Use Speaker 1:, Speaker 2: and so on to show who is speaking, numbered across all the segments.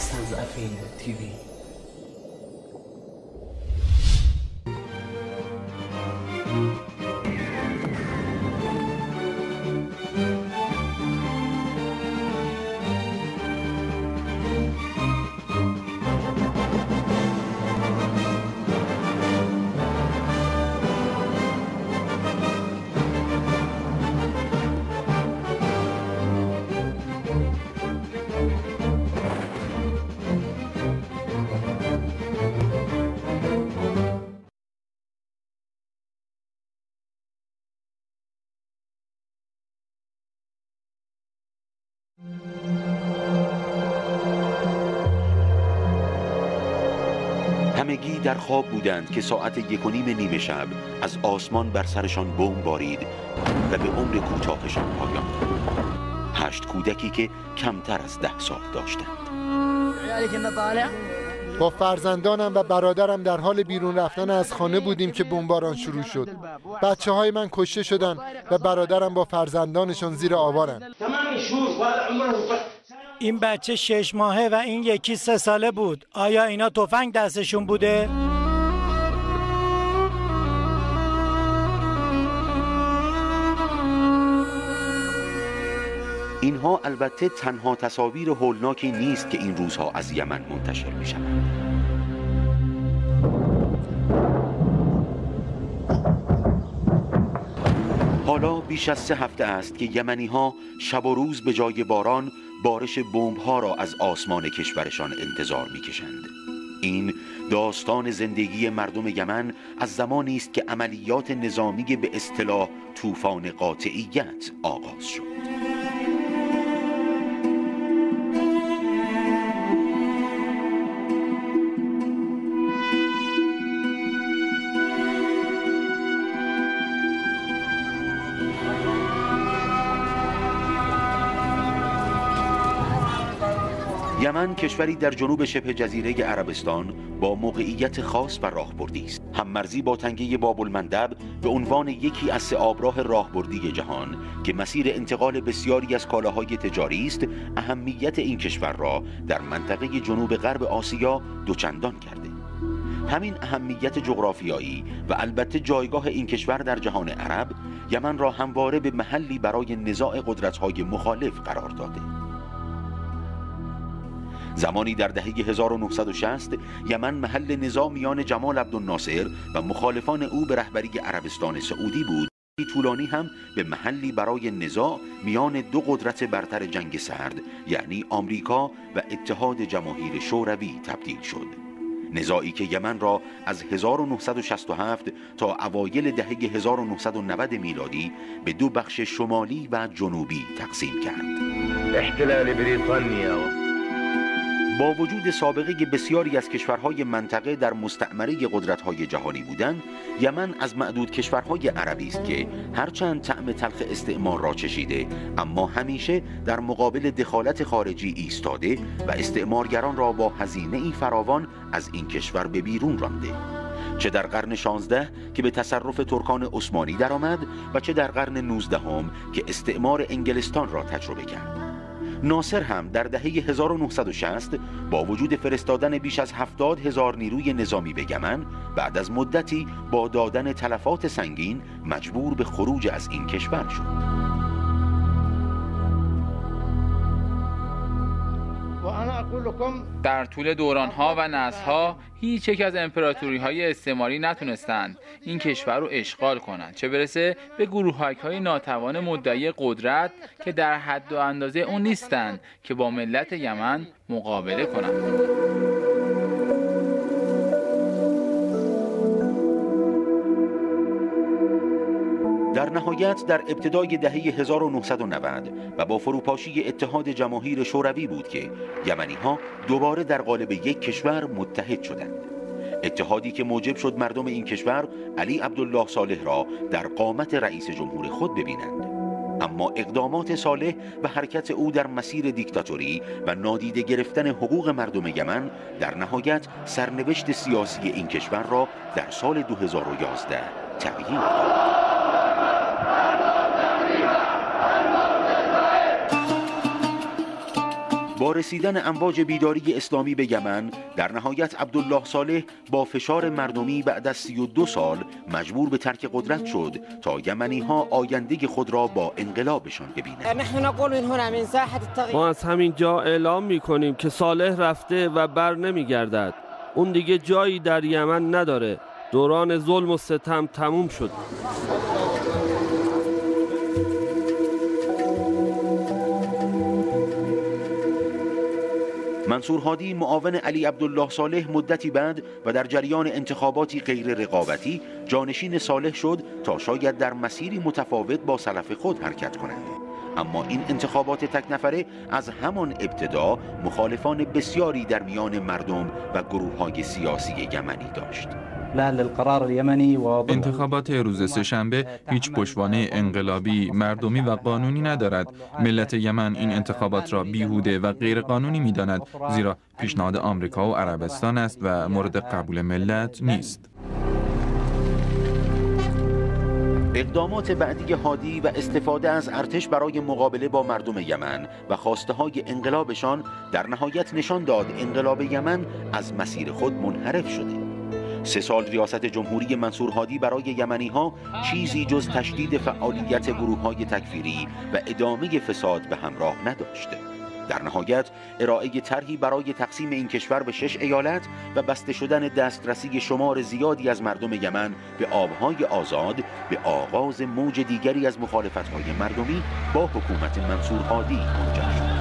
Speaker 1: مستضعفین تیوی.
Speaker 2: همگی در خواب بودند که ساعت 1:30 نیمه شب از آسمان بر سرشان بمب بارید و به عمر کوتاهشان پایان داد. 8 کودکی که کمتر از 10 سال داشتند.
Speaker 3: با فرزندانم و برادرم در حال بیرون رفتن از خانه بودیم که بمباران شروع شد. بچه‌های من کشته شدند و برادرم با فرزندانشان زیر آوارند.
Speaker 4: این بچه 6 ماهه و این یکی 3 ساله بود. آیا اینا تفنگ دستشون بوده؟
Speaker 2: اینها البته تنها تصاویر هولناکی نیست که این روزها از یمن منتشر می شود. حالا بیش از 3 هفته است که یمنی ها شب و روز به جای باران بارش بمب ها را از آسمان کشورشان انتظار می کشند. این داستان زندگی مردم یمن از زمانی است که عملیات نظامی به اصطلاح طوفان قاطعیت آغاز شد. یمن کشوری در جنوب شبه جزیره عربستان با موقعیت خاص و راهبردی است. هممرزی با تنگه باب المندب به عنوان یکی از 3 آبراه راهبردی جهان که مسیر انتقال بسیاری از کالاهای تجاری است، اهمیت این کشور را در منطقه جنوب غرب آسیا دوچندان کرده. همین اهمیت جغرافیایی و البته جایگاه این کشور در جهان عرب، یمن را همواره به محلی برای نزاع قدرت‌های مخالف قرار داده. زمانی در دهه 1960 یمن محل نزاع میان جمال عبدالناصر و مخالفان او به رهبری عربستان سعودی بود. طولانی هم به محلی برای نزاع میان 2 قدرت برتر جنگ سرد، یعنی آمریکا و اتحاد جماهیر شوروی تبدیل شد. نزاعی که یمن را از 1967 تا اوایل دهه 1990 میلادی به 2 بخش شمالی و جنوبی تقسیم کرد.
Speaker 5: احتلال بریتانیا
Speaker 2: با وجود سابقه بسیاری از کشورهای منطقه در مستعمره قدرت‌های جهانی بودند، یمن از معدود کشورهای عربی است که هرچند طعم تلخ استعمار را چشیده، اما همیشه در مقابل دخالت خارجی ایستاده و استعمارگران را با هزینه‌ای فراوان از این کشور به بیرون رانده. چه در قرن 16 که به تصرف ترکان عثمانی درآمد و چه در قرن 19 که استعمار انگلستان را تجربه کرد. ناصر هم در دهه 1960 با وجود فرستادن بیش از 70,000 نیروی نظامی به یمن، بعد از مدتی با دادن تلفات سنگین مجبور به خروج از این کشور شد.
Speaker 6: در طول دورانها و نسل‌ها هیچ یک از امپراتوری‌های استعماری نتونستند این کشور رو اشغال کنند، چه برسه به گروه‌های ناتوان مدعی قدرت که در حد و اندازه اون نیستند که با ملت یمن مقابله کنند.
Speaker 2: در نهایت در ابتدای دهه 1990 و با فروپاشی اتحاد جماهیر شوروی بود که یمنی‌ها دوباره در قالب یک کشور متحد شدند. اتحادی که موجب شد مردم این کشور علی عبدالله صالح را در قامت رئیس جمهور خود ببینند. اما اقدامات صالح و حرکت او در مسیر دیکتاتوری و نادیده گرفتن حقوق مردم یمن در نهایت سرنوشت سیاسی این کشور را در سال 2011 تغییر داد. با رسیدن امواج بیداری اسلامی به یمن در نهایت عبدالله صالح با فشار مردمی بعد از 32 سال مجبور به ترک قدرت شد تا یمنی ها آینده خود را با انقلابشان ببینند.
Speaker 1: ما از همین جا اعلام می‌کنیم که صالح رفته و بر نمی‌گردد. اون دیگه جایی در یمن نداره. دوران ظلم و ستم تموم شد.
Speaker 2: منصور هادی معاون علی عبدالله صالح مدتی بعد و در جریان انتخاباتی غیر رقابتی جانشین صالح شد تا شاید در مسیری متفاوت با سلف خود حرکت کند. اما این انتخابات تک نفره از همان ابتدا مخالفان بسیاری در میان مردم و گروه‌های سیاسی یمنی داشت.
Speaker 7: انتخابات روز سه‌شنبه هیچ پشتوانه انقلابی، مردمی و قانونی ندارد. ملت یمن این انتخابات را بیهوده و غیر قانونی می‌داند، زیرا پیشنهاد آمریکا و عربستان است و مورد قبول ملت نیست.
Speaker 2: اقدامات بعدی هادی و استفاده از ارتش برای مقابله با مردم یمن و خواسته‌های انقلابشان در نهایت نشان داد انقلاب یمن از مسیر خود منحرف شده. 3 سال ریاست جمهوری منصور هادی برای یمنی ها چیزی جز تشدید فعالیت گروه‌های تکفیری و ادامه فساد به همراه نداشته. در نهایت ارائه طرحی برای تقسیم این کشور به 6 ایالت و بسته شدن دسترسی شمار زیادی از مردم یمن به آبهای آزاد به آغاز موج دیگری از مخالفت‌های مردمی با حکومت منصور هادی منجر شد.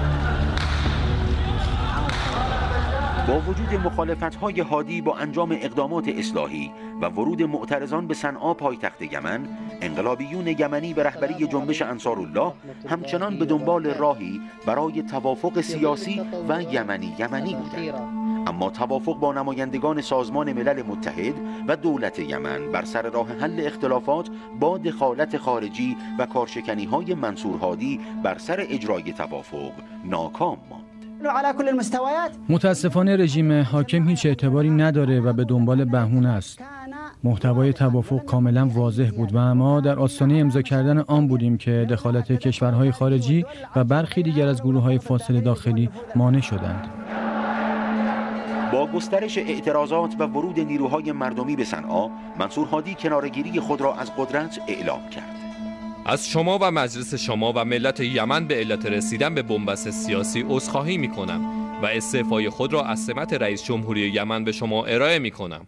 Speaker 2: با وجود مخالفت‌های هادی با انجام اقدامات اصلاحی و ورود معترضان به صنعا پایتخت یمن، انقلابیون یمنی به رهبری جنبش انصارالله همچنان به دنبال راهی برای توافق سیاسی و یمنی بودند. اما توافق با نمایندگان سازمان ملل متحد و دولت یمن بر سر راه حل اختلافات با دخالت خارجی و کارشکنی‌های منصور هادی بر سر اجرای توافق ناکام ماند.
Speaker 8: متاسفانه رژیم حاکم هیچ اعتباری نداره و به دنبال بهونه است. محتوای توافق کاملا واضح بود و ما در آستانه امضا کردن آن بودیم که دخالت کشورهای خارجی و برخی دیگر از گروه‌های فاصل داخلی مانع شدند.
Speaker 2: با گسترش اعتراضات و ورود نیروهای مردمی به صنعا، منصور هادی کناره‌گیری خود را از قدرت اعلام کرد.
Speaker 9: از شما و مجلس شما و ملت یمن به علت رسیدن به بنبست سیاسی عذرخواهی می‌کنم و استعفای خود را از سمت رئیس جمهوری یمن به شما ارائه می‌کنم.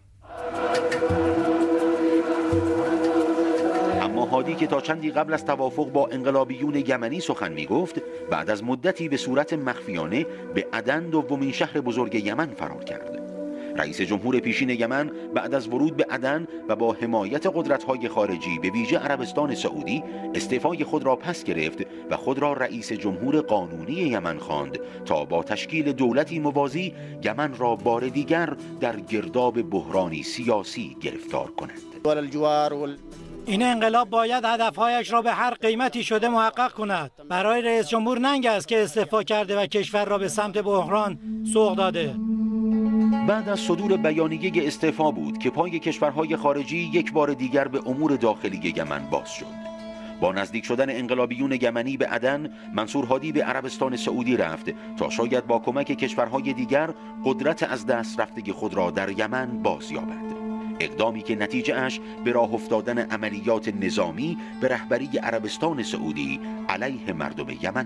Speaker 2: اما هادی که تا چندی قبل از توافق با انقلابیون یمنی سخن می‌گفت، بعد از مدتی به صورت مخفیانه به عدن دومین شهر بزرگ یمن فرار کرد. رئیس جمهور پیشین یمن بعد از ورود به عدن و با حمایت قدرت‌های خارجی به ویژه عربستان سعودی استعفای خود را پس گرفت و خود را رئیس جمهور قانونی یمن خواند تا با تشکیل دولتی موازی یمن را بار دیگر در گرداب بحرانی سیاسی گرفتار کند.
Speaker 4: این انقلاب باید هدفهایش را به هر قیمتی شده محقق کند. برای رئیس جمهور ننگ است که استعفا کرده و کشور را به سمت بحران سوق داده.
Speaker 2: بعد از صدور بیانیه استعفا بود که پای کشورهای خارجی یک بار دیگر به امور داخلی یمن باز شد. با نزدیک شدن انقلابیون یمنی به عدن، منصور هادی به عربستان سعودی رفت تا شاید با کمک کشورهای دیگر قدرت از دست رفته خود را در یمن باز یابد. اقدامی که نتیجه اش به راه افتادن عملیات نظامی به رهبری عربستان سعودی علیه مردم یمن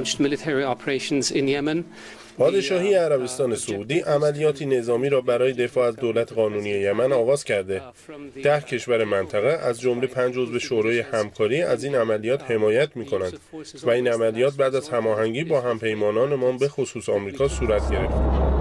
Speaker 2: بود.
Speaker 10: پادشاهی عربستان سعودی عملیاتی نظامی را برای دفاع از دولت قانونی یمن آغاز کرده. 10 کشور منطقه از جمله 5 عضو شورای همکاری از این عملیات حمایت می‌کنند و این عملیات بعد از هماهنگی با همپیمانانمان به خصوص آمریکا صورت گرفت.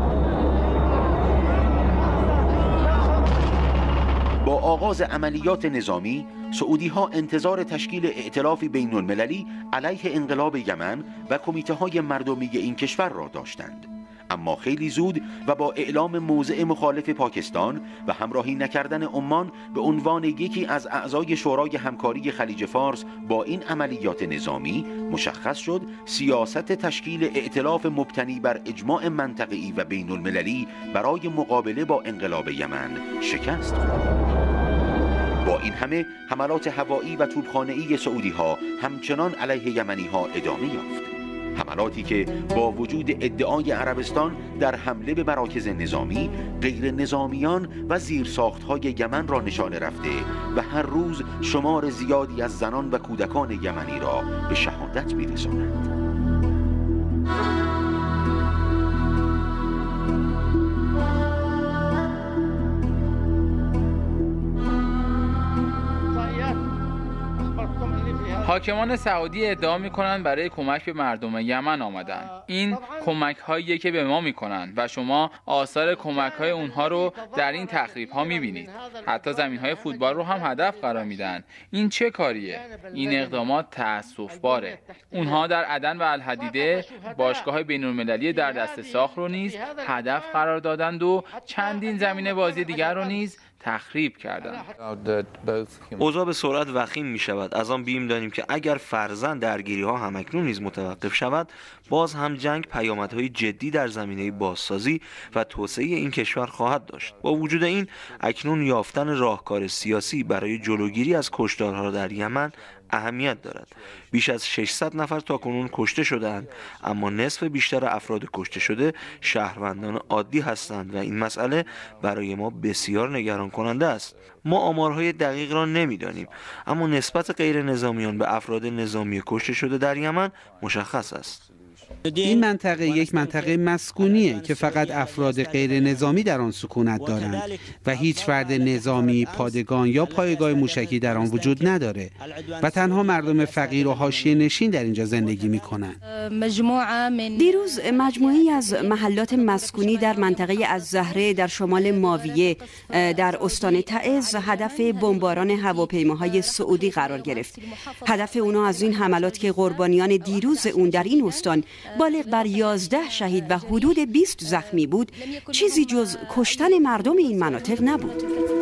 Speaker 2: با آغاز عملیات نظامی، سعودی‌ها انتظار تشکیل ائتلافی بین‌المللی علیه انقلاب یمن و کمیته‌های مردمی این کشور را داشتند. اما خیلی زود و با اعلام موضع مخالف پاکستان و همراهی نکردن عمان به عنوان یکی از اعضای شورای همکاری خلیج فارس با این عملیات نظامی، مشخص شد سیاست تشکیل ائتلاف مبتنی بر اجماع منطقه‌ای و بین‌المللی برای مقابله با انقلاب یمن شکست خورد. با این همه حملات هوایی و توپخانه‌ای سعودی‌ها همچنان علیه یمنی‌ها ادامه یافت. حملاتی که با وجود ادعای عربستان در حمله به مراکز نظامی، غیر نظامیان و زیرساخت‌های یمن را نشانه رفته و هر روز شمار زیادی از زنان و کودکان یمنی را به شهادت می‌رساند.
Speaker 6: حاکمان سعودی ادعا می‌کنند برای کمک به مردم یمن آمدن. این کمک‌هایی که به ما می‌کنند و شما آثار کمک‌های اونها رو در این تخریب‌ها می‌بینید. حتی زمین‌های فوتبال رو هم هدف قرار میدن. این چه کاریه؟ این اقدامات تأسف‌باره. اونها در عدن و الحدیده باشگاه بین‌المللی در دست ساخت رو نیز هدف قرار دادند و چندین زمینه بازی دیگر رو نیز تخریب کردند.
Speaker 11: اوضاع به سرعت وخیم می شود. از آن بیم داریم که اگر فرضاً درگیری ها همکنون نیز متوقف شود، باز هم جنگ پیامدهای جدی در زمینه بازسازی و توسعه این کشور خواهد داشت. با وجود این، اکنون یافتن راهکار سیاسی برای جلوگیری از کشتارها در یمن اهمیت دارد. بیش از 600 نفر تاکنون کشته شده‌اند، اما نصف بیشتر افراد کشته شده شهروندان عادی هستند و این مسئله برای ما بسیار نگران کننده است. ما آمارهای دقیق را نمی‌دانیم، اما نسبت غیر نظامیان به افراد نظامی کشته شده در یمن مشخص است.
Speaker 12: این منطقه یک منطقه مسکونیه که فقط افراد غیر نظامی در آن سکونت دارند و هیچ فرد نظامی، پادگان یا پایگاه موشکی در آن وجود نداره و تنها مردم فقیر و حاشیه نشین در اینجا زندگی می‌کنند.
Speaker 13: دیروز مجموعه‌ای از محلات مسکونی در منطقه الزهره در شمال ماویه در استان تعز هدف بمباران هواپیماهای سعودی قرار گرفت. هدف اونا از این حملات که قربانیان دیروز اون در این استان بالغ بر 11 شهید و حدود 20 زخمی بود، چیزی جز کشتن مردم این مناطق نبود.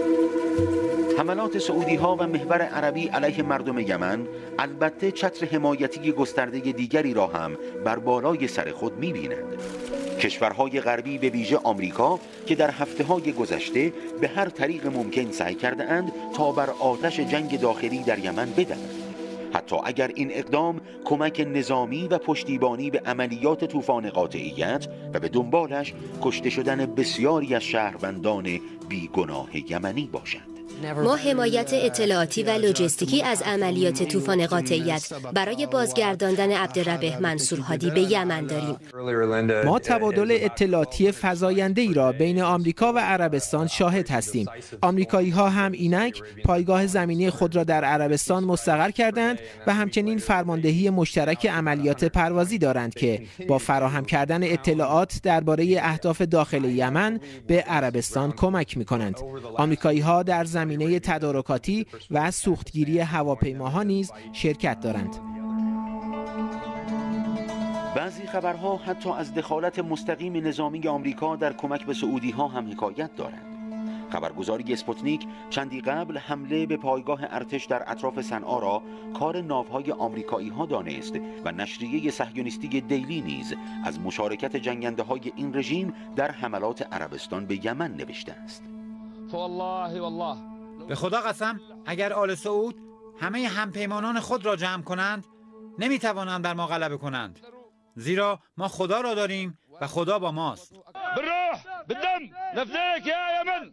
Speaker 2: حملات سعودی ها و محور عربی علیه مردم یمن البته چتر حمایتی گسترده دیگری را هم بر بالای سر خود می‌بینند. کشورهای غربی به ویژه آمریکا که در هفته‌های گذشته به هر طریق ممکن سعی کرده‌اند تا بر آتش جنگ داخلی در یمن بدهند. حتی اگر این اقدام کمک نظامی و پشتیبانی به عملیات طوفان قاطعیت و به دنبالش کشته شدن بسیاری از شهروندان بیگناه یمنی باشد.
Speaker 14: ما حمایت اطلاعاتی و لوجستیکی از عملیات طوفان قاطعیت برای بازگرداندن عبدالربه منصور هادی به یمن داریم.
Speaker 15: ما تبادل اطلاعاتی فزاینده‌ای را بین آمریکا و عربستان شاهد هستیم. آمریکایی‌ها هم اینک پایگاه زمینی خود را در عربستان مستقر کردند و همچنین فرماندهی مشترک عملیات پروازی دارند که با فراهم کردن اطلاعات درباره اهداف داخل یمن به عربستان کمک می‌کنند. آمریکایی‌ها در زمینه تدارکاتی و سوختگیری هواپیماها نیز شرکت دارند.
Speaker 2: بعضی خبرها حتی از دخالت مستقیم نظامی آمریکا در کمک به سعودی ها هم حکایت دارند. خبرگزاری اسپوتنیک چندی قبل حمله به پایگاه ارتش در اطراف صنعا را کار ناوهای آمریکایی ها دانست و نشریه صهیونیستی دیلی نیز از مشارکت جنگنده های این رژیم در حملات عربستان به یمن نوشته است.
Speaker 4: والله به خدا قسم اگر آل سعود همه همپیمانان خود را جمع کنند نمیتوانند بر ما غلبه کنند، زیرا ما خدا را داریم و خدا با ماست.
Speaker 5: بالروح بالدم نفديك يا يمن.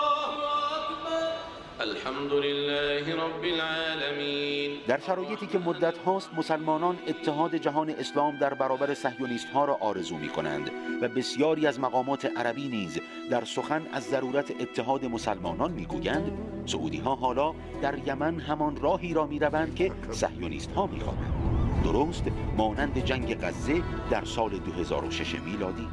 Speaker 1: الحمد لله رب العالمین.
Speaker 2: در شرایطی که مدت هاست مسلمانان اتحاد جهان اسلام در برابر صهیونیست ها را آرزو می کنند و بسیاری از مقامات عربی نیز در سخن از ضرورت اتحاد مسلمانان می گویند، سعودی ها حالا در یمن همان راهی را می روند که صهیونیست ها می خواهند. درست مانند جنگ غزه در سال 2006 میلادی.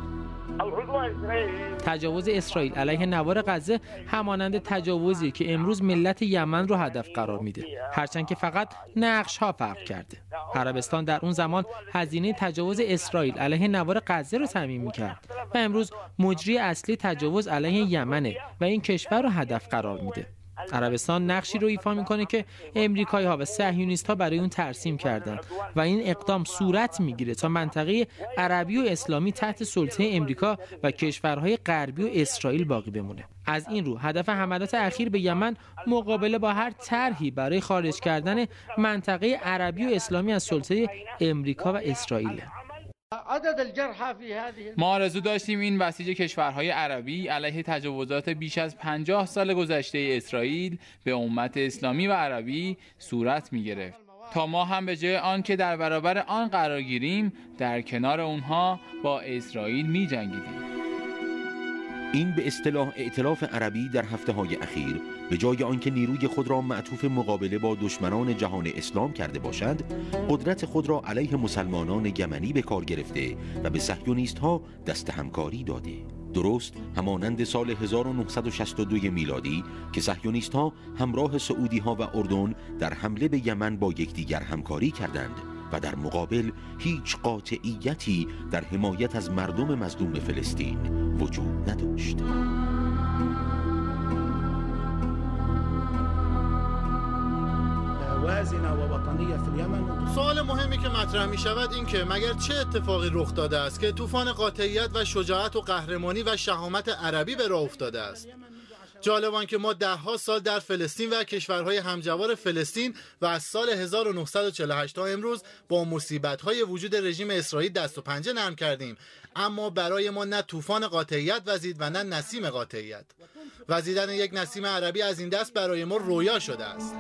Speaker 15: تجاوز اسرائیل علیه نوار غزه همانند تجاوزی که امروز ملت یمن رو هدف قرار میده، هرچند که فقط نقش ها فرق کرده. عربستان در اون زمان هزینه تجاوز اسرائیل علیه نوار غزه رو تامین میکرد و امروز مجری اصلی تجاوز علیه یمنه و این کشور رو هدف قرار میده. عربستان نقشی رو ایفا میکنه که امریکایی‌ها و صهیونیست‌ها برای اون ترسیم کردن و این اقدام صورت میگیره تا منطقه عربی و اسلامی تحت سلطه امریکا و کشورهای غربی و اسرائیل باقی بمونه. از این رو هدف حملات اخیر به یمن مقابله با هر طرحی برای خارج کردن منطقه عربی و اسلامی از سلطه امریکا و اسرائیل.
Speaker 6: ما آرزو داشتیم این بسیج کشورهای عربی علیه تجاوزات بیش از 50 سال گذشته اسرائیل به امت اسلامی و عربی صورت می‌گرفت تا ما هم به جای آن که در برابر آن قرار گیریم در کنار اونها با اسرائیل می‌جنگیدیم.
Speaker 2: این به اصطلاح ائتلاف عربی در هفته‌های اخیر به جای آنکه نیروی خود را معطوف مقابله با دشمنان جهان اسلام کرده باشد، قدرت خود را علیه مسلمانان یمنی به کار گرفته و به صهیونیست‌ها دست همکاری داده. درست همانند سال 1962 میلادی که صهیونیست‌ها همراه سعودی‌ها و اردن در حمله به یمن با یکدیگر همکاری کردند و در مقابل هیچ قاطعیتی در حمایت از مردم مظلوم فلسطین وجود نداشت.
Speaker 16: سوال مهمی که مطرح می شود این که مگر چه اتفاقی رخ داده است که طوفان قاطعیت و شجاعت و قهرمانی و شهامت عربی به راه افتاده است؟ جالبان که ما دهها سال در فلسطین و کشورهای همجوار فلسطین و از سال 1948 تا امروز با مصیبت‌های وجود رژیم اسرائیل دست و پنجه نرم کردیم، اما برای ما نه طوفان قاطعیت وزید و نه نسیم قاطعیت. وزیدن یک نسیم عربی از این دست برای ما رویا شده است.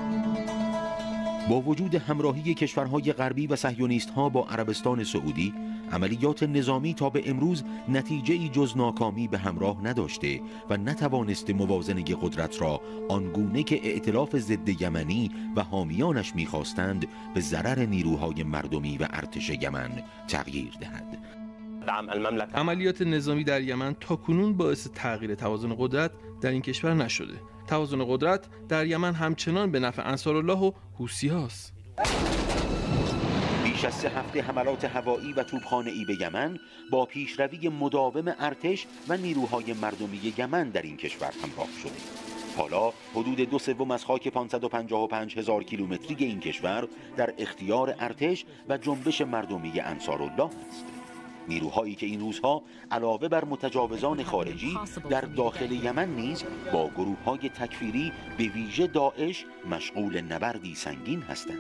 Speaker 2: با وجود همراهی کشورهای غربی و صهیونیست‌ها با عربستان سعودی، عملیات نظامی تا به امروز نتیجه‌ای جز ناکامی به همراه نداشته و نتوانسته موازنه قدرت را آنگونه که ائتلاف ضد یمنی و حامیانش می‌خواستند به ضرر نیروهای مردمی و ارتش یمن تغییر دهد.
Speaker 9: عملیات نظامی در یمن تاکنون باعث تغییر توازن قدرت در این کشور نشده. توازن قدرت در یمن همچنان به نفع انصارالله و حوثی‌هاست.
Speaker 2: بیش از 3 هفته حملات هوایی و توپخانه‌ای به یمن با پیشروی مداوم ارتش و نیروهای مردمی یمن در این کشور همراه شده. حالا حدود 2/3 از خاک 555,000 کیلومتری این کشور در اختیار ارتش و جنبش مردمی انصارالله است. نیروهایی که این روزها علاوه بر متجاوزان خارجی در داخل یمن نیز با گروه‌های تکفیری به ویژه داعش مشغول نبردی سنگین هستند.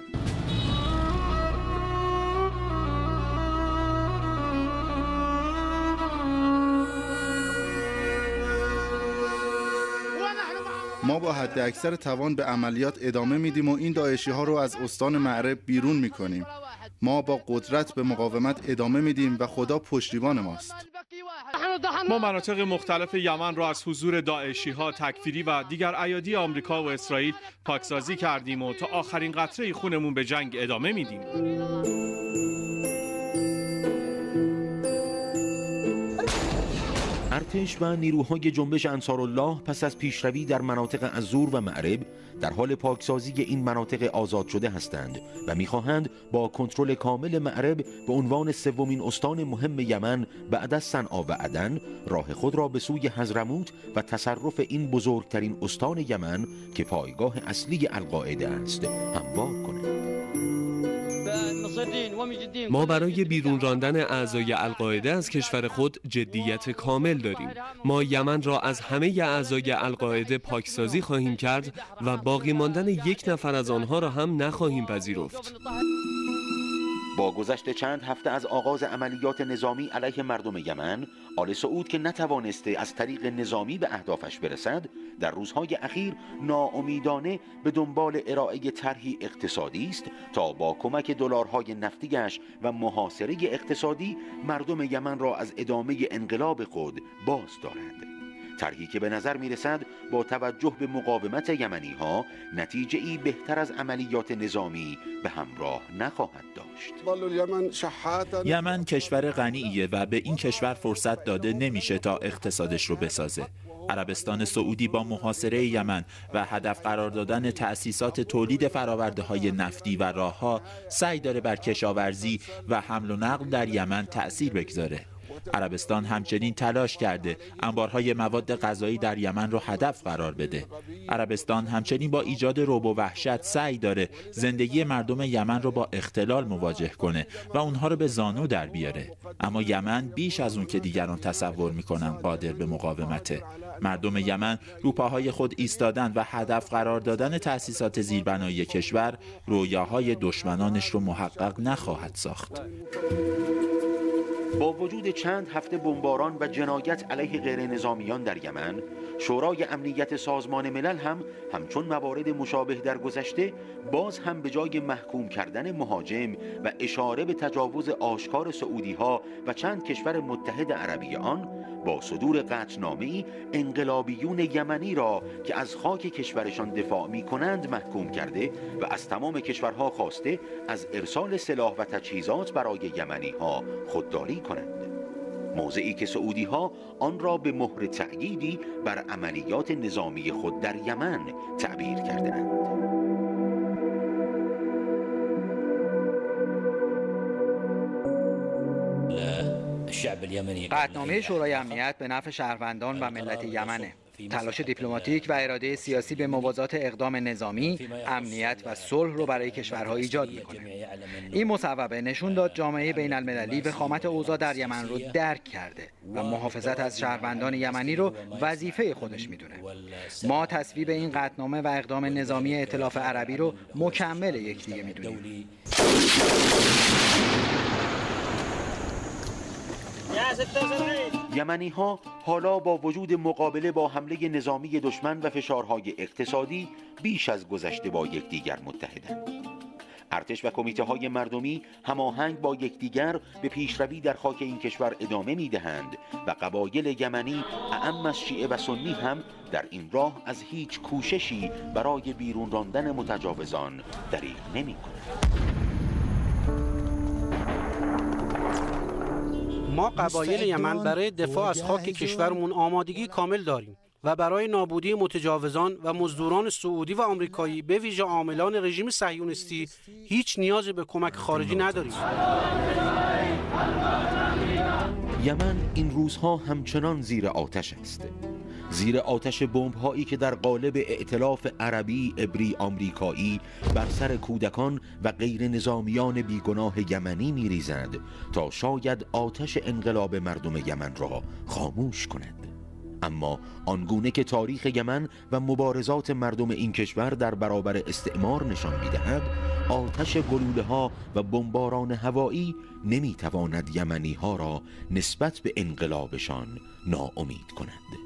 Speaker 16: ما با حد اکثر توان به عملیات ادامه میدیم و این داعشی ها رو از استان معرب بیرون میکنیم. ما با قدرت به مقاومت ادامه میدیم و خدا پشتیبان ماست.
Speaker 17: ما مناطق مختلف یمن را از حضور داعشی ها، تکفیری و دیگر ایادی آمریکا و اسرائیل پاکسازی کردیم و تا آخرین قطره خونمون به جنگ ادامه میدیم.
Speaker 2: ارتش و نیروهای جنبش انصارالله پس از پیشروی در مناطق الزور و معرب در حال پاکسازی این مناطق آزاد شده هستند و می‌خواهند با کنترل کامل معرب به عنوان سومین استان مهم یمن بعد از صنعا و عدن راه خود را به سوی حضرموت و تصرف این بزرگترین استان یمن که پایگاه اصلی القاعده است هموار کنند.
Speaker 9: ما برای بیرون راندن اعضای القاعده از کشور خود جدیت کامل داریم. ما یمن را از همه اعضای القاعده پاکسازی خواهیم کرد و باقی ماندن 1 نفر از آنها را هم نخواهیم پذیرفت.
Speaker 2: با گذشت چند هفته از آغاز عملیات نظامی علیه مردم یمن، آل سعود که نتوانسته از طریق نظامی به اهدافش برسد، در روزهای اخیر ناامیدانه به دنبال ارائه طرحی اقتصادی است تا با کمک دلارهای نفتیش و محاصره اقتصادی مردم یمن را از ادامه انقلاب خود باز دارد. طرحی که به نظر می رسد با توجه به مقاومت یمنی ها نتیجه‌ای بهتر از عملیات نظامی به همراه نخواهد داشت.
Speaker 18: یمن کشور غنیه و به این کشور فرصت داده نمیشه تا اقتصادش رو بسازه. عربستان سعودی با محاصره یمن و هدف قرار دادن تأسیسات تولید فرآورده‌های نفتی و راه‌ها سعی داره بر کشاورزی و حمل و نقل در یمن تأثیر بگذاره. عربستان همچنین تلاش کرده انبارهای مواد غذایی در یمن رو هدف قرار بده. عربستان همچنین با ایجاد رعب و وحشت سعی داره زندگی مردم یمن رو با اختلال مواجه کنه و اونها رو به زانو در بیاره. اما یمن بیش از اون که دیگران تصور میکنن قادر به مقاومته. مردم یمن رو پاهای خود ایستادن و هدف قرار دادن تأسیسات زیربنایی کشور رویاهای دشمنانش رو محقق نخواهد ساخت.
Speaker 2: با وجود چند هفته بمباران و جنایت علیه غیرنظامیان در یمن، شورای امنیت سازمان ملل هم همچون موارد مشابه در گذشته باز هم به جای محکوم کردن مهاجم و اشاره به تجاوز آشکار سعودی‌ها و چند کشور متحد عربی آن، با صدور قطعنامه‌ای انقلابیون یمنی را که از خاک کشورشان دفاع می‌کنند محکوم کرده و از تمام کشورها خواسته از ارسال سلاح و تجهیزات برای یمنی‌ها خودداری کنند. موضعی که سعودی‌ها آن را به مهر تأییدی بر عملیات نظامی خود در یمن تعبیر کردند.
Speaker 19: قطعنامه شورای امنیت به نفع شهروندان و ملت یمنه. تلاش دیپلماتیک و اراده سیاسی به موازات اقدام نظامی، امنیت و صلح رو برای کشورها ایجاد میکنه. این مصوبه نشون داد جامعه بین المللی وخامت اوضاع در یمن رو درک کرده و محافظت از شهروندان یمنی رو وظیفه خودش میدونه. ما تصویب این قطعنامه و اقدام نظامی ائتلاف عربی رو مکمل یکدیگه میدونیم.
Speaker 2: یمنی ها حالا با وجود مقابله با حمله نظامی دشمن و فشارهای اقتصادی بیش از گذشته با یکدیگر متحدند. ارتش و کمیته های مردمی هماهنگ با یکدیگر به پیشروی در خاک این کشور ادامه میدهند و قبایل یمنی اعم از شیعه و سنی هم در این راه از هیچ کوششی برای بیرون راندن متجاوزان دریغ نمی کنند.
Speaker 20: ما قبایل یمن برای دفاع از خاک کشورمون آمادگی کامل داریم و برای نابودی متجاوزان و مزدوران سعودی و آمریکایی به ویژه عاملان رژیم صهیونیستی هیچ نیازی به کمک خارجی نداریم.
Speaker 2: یمن این روزها همچنان زیر آتش است. زیر آتش بمب‌هایی که در قالب ائتلاف عربی، عبری، آمریکایی بر سر کودکان و غیر نظامیان بیگناه یمنی می‌ریزد تا شاید آتش انقلاب مردم یمن را خاموش کند. اما آنگونه که تاریخ یمن و مبارزات مردم این کشور در برابر استعمار نشان می‌دهد، آتش گلوله‌ها و بمباران هوایی نمی‌تواند یمنی‌ها را نسبت به انقلابشان ناامید کند.